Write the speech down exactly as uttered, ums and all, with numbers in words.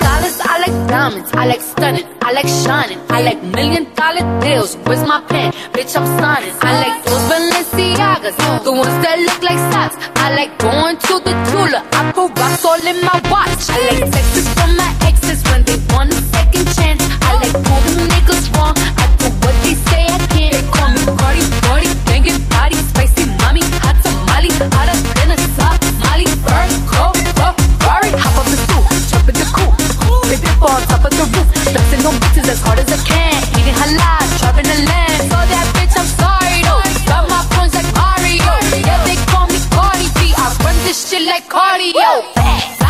dollars, I like diamonds, I like stunning, I like shining, I like million dollar deals. Where's my pen? Bitch, I'm signing. I like those Balenciagas, the ones that look like socks. I like going to the Tula, I put rocks all in my watch. I like texts from my exes when they want a second chance. I like proving niggas wrong, I do what they say I can't. They call me Cardi, Cardi, banging body, spicy mommy, hot tamale, hotter than a Somali. Bird, cold, Ferrari, hop up the stoop, jump in the coupe, they dip on top of the roof, flexing on bitches as hard as I can, eating halal, driving a lamb. So that bitch, I'm sorry though, got my phones like Mario. Yeah, they call me Cardi B, I run this shit like cardio.